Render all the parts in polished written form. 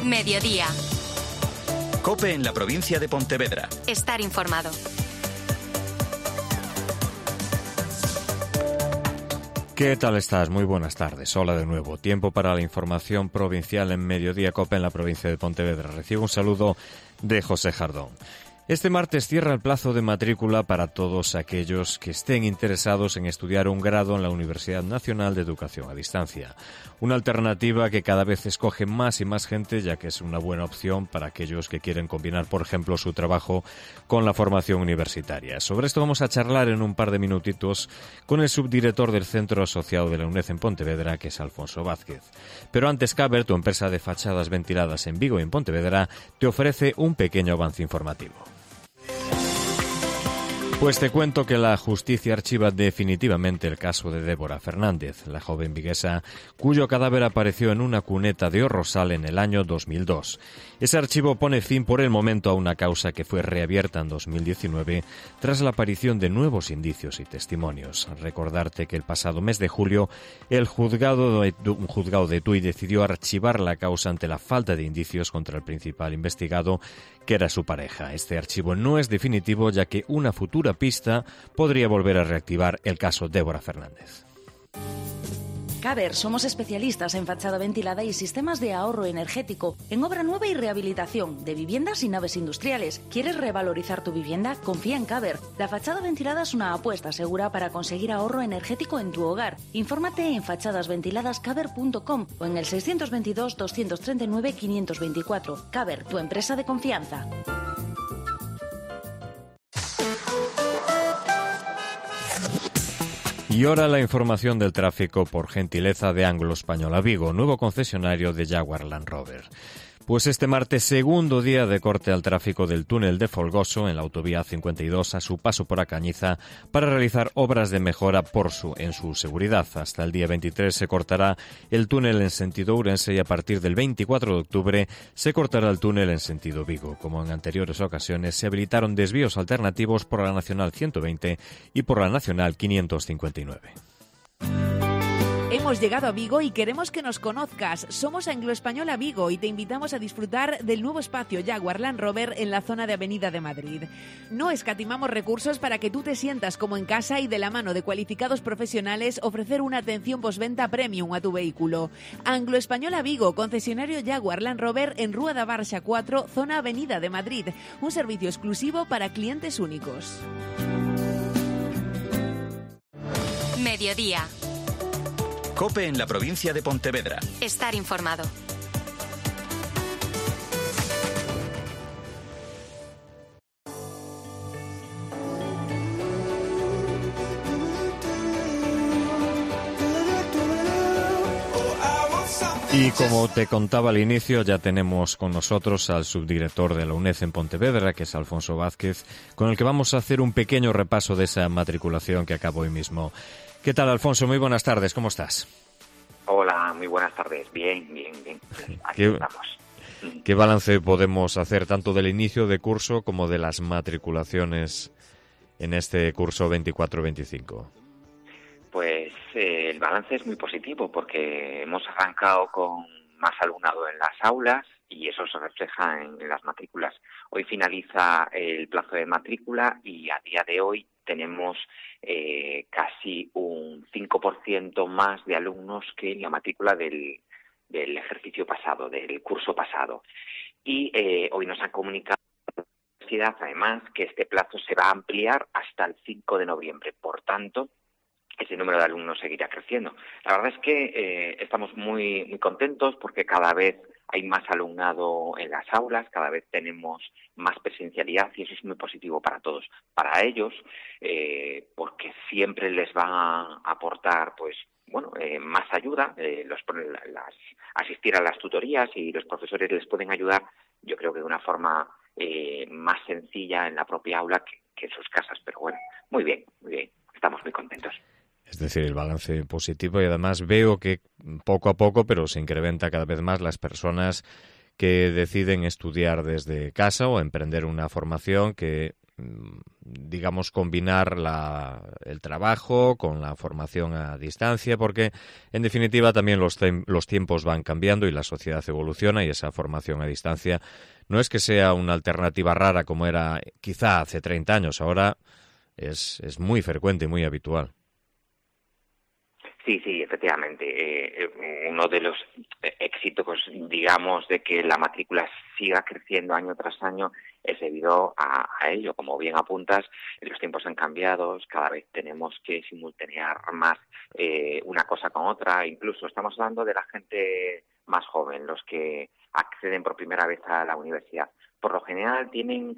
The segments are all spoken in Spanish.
Mediodía. COPE en la provincia de Pontevedra. Estar informado. ¿Qué tal estás? Muy buenas tardes. Hola de nuevo. Tiempo para la información provincial en Mediodía COPE en la provincia de Pontevedra. Recibo un saludo de José Jardón. Este martes cierra el plazo de matrícula para todos aquellos que estén interesados en estudiar un grado en la Universidad Nacional de Educación a Distancia. Una alternativa que cada vez escoge más y más gente, ya que es una buena opción para aquellos que quieren combinar, por ejemplo, su trabajo con la formación universitaria. Sobre esto vamos a charlar en un par de minutitos con el subdirector del Centro Asociado de la UNED en Pontevedra, que es Alfonso Vázquez. Pero antes, Caber, tu empresa de fachadas ventiladas en Vigo y en Pontevedra, te ofrece un pequeño avance informativo. Pues te cuento que la justicia archiva definitivamente el caso de Débora Fernández, la joven viguesa cuyo cadáver apareció en una cuneta de Orrosal en el año 2002. Ese archivo pone fin por el momento a una causa que fue reabierta en 2019 tras la aparición de nuevos indicios y testimonios. Recordarte que el pasado mes de julio un juzgado de Tui decidió archivar la causa ante la falta de indicios contra el principal investigado, que era su pareja. Este archivo no es definitivo, ya que una futura pista podría volver a reactivar el caso Débora Fernández. Caber, somos especialistas en fachada ventilada y sistemas de ahorro energético, en obra nueva y rehabilitación de viviendas y naves industriales. ¿Quieres revalorizar tu vivienda? Confía en Caber. La fachada ventilada es una apuesta segura para conseguir ahorro energético en tu hogar. Infórmate en fachadasventiladascaber.com o en el 622 239 524. Caber, tu empresa de confianza. Y ahora la información del tráfico por gentileza de Anglo Española Vigo, nuevo concesionario de Jaguar Land Rover. Pues este martes, segundo día de corte al tráfico del túnel de Folgoso en la autovía 52 a su paso por A Cañiza para realizar obras de mejora en su seguridad. Hasta el día 23 se cortará el túnel en sentido Ourense y a partir del 24 de octubre se cortará el túnel en sentido Vigo. Como en anteriores ocasiones, se habilitaron desvíos alternativos por la Nacional 120 y por la Nacional 559. Hemos llegado a Vigo y queremos que nos conozcas. Somos Anglo Española Vigo y te invitamos a disfrutar del nuevo espacio Jaguar Land Rover en la zona de Avenida de Madrid. No escatimamos recursos para que tú te sientas como en casa y de la mano de cualificados profesionales ofrecer una atención postventa premium a tu vehículo. Anglo Española Vigo, concesionario Jaguar Land Rover en Rúa da Barxa 4, zona Avenida de Madrid. Un servicio exclusivo para clientes únicos. Mediodía. COPE en la provincia de Pontevedra. Estar informado. Y como te contaba al inicio, ya tenemos con nosotros al subdirector de la UNED en Pontevedra, que es Alfonso Vázquez, con el que vamos a hacer un pequeño repaso de esa matriculación que acabó hoy mismo. ¿Qué tal, Alfonso? Muy buenas tardes, ¿cómo estás? Hola, muy buenas tardes. Bien. Aquí estamos. ¿Qué balance podemos hacer tanto del inicio de curso como de las matriculaciones en este curso 24-25? Pues el balance es muy positivo porque hemos arrancado con más alumnado en las aulas y eso se refleja en las matrículas. Hoy finaliza el plazo de matrícula y a día de hoy tenemos casi un 5% más de alumnos que en la matrícula del ejercicio pasado, del curso pasado. Y hoy nos han comunicado la universidad, además, que este plazo se va a ampliar hasta el 5 de noviembre. Por tanto, ese número de alumnos seguirá creciendo. La verdad es que estamos muy contentos porque cada vez hay más alumnado en las aulas, cada vez tenemos más presencialidad y eso es muy positivo para todos. Para ellos, porque siempre les va a aportar más ayuda, asistir a las tutorías y los profesores les pueden ayudar, yo creo que de una forma más sencilla en la propia aula que en sus casas. Pero bueno, muy bien, estamos muy contentos. Es decir, el balance positivo y además veo que poco a poco, pero se incrementa cada vez más las personas que deciden estudiar desde casa o emprender una formación que digamos, combinar el trabajo con la formación a distancia, porque en definitiva también los tiempos van cambiando y la sociedad evoluciona, y esa formación a distancia no es que sea una alternativa rara como era quizá hace 30 años, ahora es muy frecuente y muy habitual. Sí, efectivamente. Uno de los éxitos, digamos, de que la matrícula siga creciendo año tras año es debido a ello. Como bien apuntas, los tiempos han cambiado, cada vez tenemos que simultanear más una cosa con otra. Incluso estamos hablando de la gente más joven, los que acceden por primera vez a la universidad. Por lo general tienen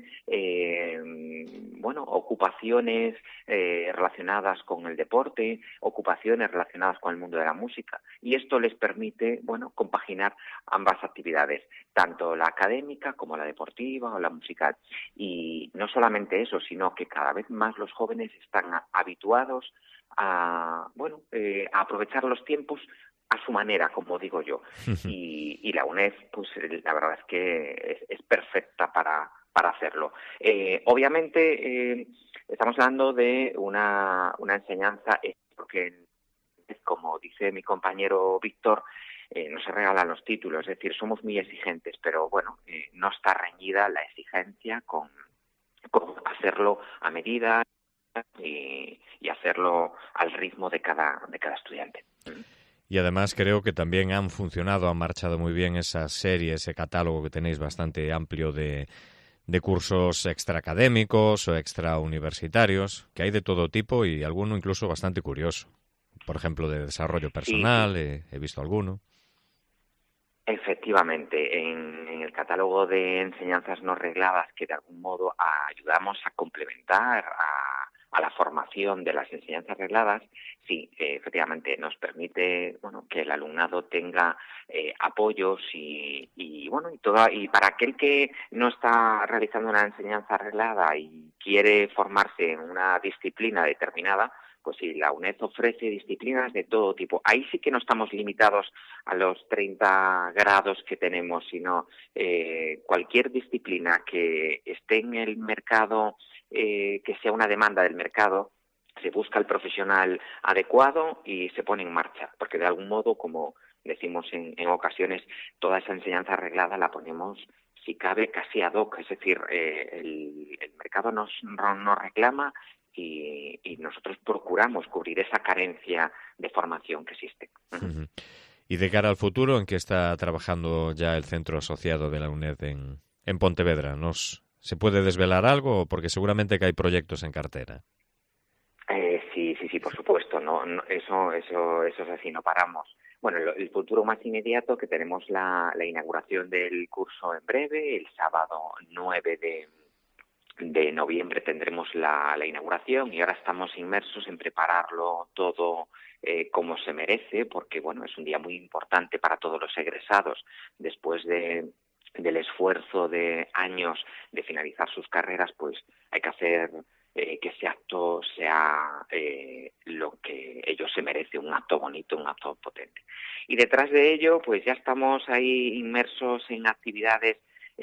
ocupaciones relacionadas con el deporte, ocupaciones relacionadas con el mundo de la música, y esto les permite compaginar ambas actividades, tanto la académica como la deportiva o la musical. Y no solamente eso, sino que cada vez más los jóvenes están habituados a aprovechar los tiempos a su manera, como digo yo. Y la UNED, pues la verdad es que es perfecta para hacerlo. Obviamente, estamos hablando de una enseñanza, porque, como dice mi compañero Víctor, no se regalan los títulos, es decir, somos muy exigentes, pero no está reñida la exigencia con hacerlo a medida y hacerlo al ritmo de cada estudiante. Y además creo que también han marchado muy bien esa serie, ese catálogo que tenéis bastante amplio de cursos extraacadémicos o extrauniversitarios, que hay de todo tipo y alguno incluso bastante curioso. Por ejemplo, de desarrollo personal, sí. He visto alguno. Efectivamente, en el catálogo de enseñanzas no regladas, que de algún modo ayudamos a complementar a la formación de las enseñanzas regladas, sí, efectivamente nos permite que el alumnado tenga apoyos y para aquel que no está realizando una enseñanza reglada y quiere formarse en una disciplina determinada, pues sí, la UNED ofrece disciplinas de todo tipo. Ahí sí que no estamos limitados a los 30 grados que tenemos, sino cualquier disciplina que esté en el mercado, que sea una demanda del mercado, se busca el profesional adecuado y se pone en marcha, porque de algún modo, como decimos en ocasiones, toda esa enseñanza arreglada la ponemos, si cabe, casi ad hoc, es decir, el mercado nos reclama y nosotros procuramos cubrir esa carencia de formación que existe. Uh-huh. Y de cara al futuro, ¿en qué está trabajando ya el centro asociado de la UNED en Pontevedra? ¿Se puede desvelar algo? Porque seguramente que hay proyectos en cartera. Sí, por supuesto. Eso es así, no paramos. Bueno, el futuro más inmediato, que tenemos la inauguración del curso en breve, el sábado 9 de noviembre tendremos la inauguración, y ahora estamos inmersos en prepararlo todo como se merece, porque es un día muy importante para todos los egresados después del esfuerzo de años de finalizar sus carreras. Pues hay que hacer que ese acto sea lo que ellos se merecen, un acto bonito, un acto potente. Y detrás de ello, pues ya estamos ahí inmersos en actividades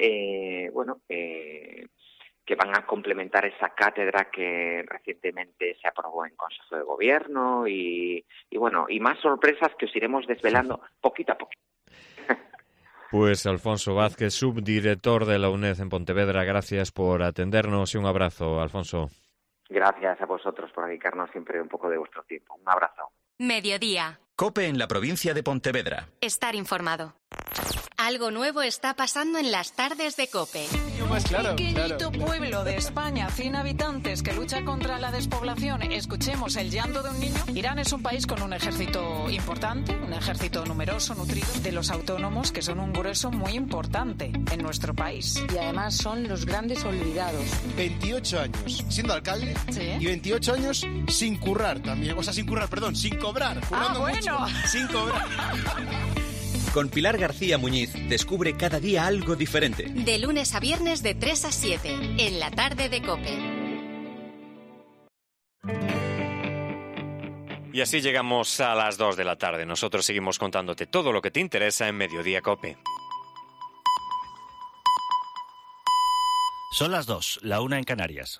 que van a complementar esa cátedra que recientemente se aprobó en Consejo de Gobierno y más sorpresas que os iremos desvelando poquito a poquito. Pues Alfonso Vázquez, subdirector de la UNED en Pontevedra, gracias por atendernos y un abrazo, Alfonso. Gracias a vosotros por dedicarnos siempre un poco de vuestro tiempo. Un abrazo. Mediodía. COPE en la provincia de Pontevedra. Estar informado. Algo nuevo está pasando en las tardes de COPE. Pequeñito pueblo de España, 100 habitantes, que lucha contra la despoblación. Escuchemos el llanto de un niño. Irán es un país con un ejército importante, un ejército numeroso, nutrido, de los autónomos, que son un grueso muy importante en nuestro país. Y además son los grandes olvidados. 28 años siendo alcalde, ¿sí? Y 28 años sin currar también. O sea, sin cobrar. Mucho, sin cobrar. Con Pilar García Muñiz descubre cada día algo diferente. De lunes a viernes de 3 a 7, en la tarde de COPE. Y así llegamos a las 2 de la tarde. Nosotros seguimos contándote todo lo que te interesa en Mediodía COPE. Son las 2, la 1 en Canarias.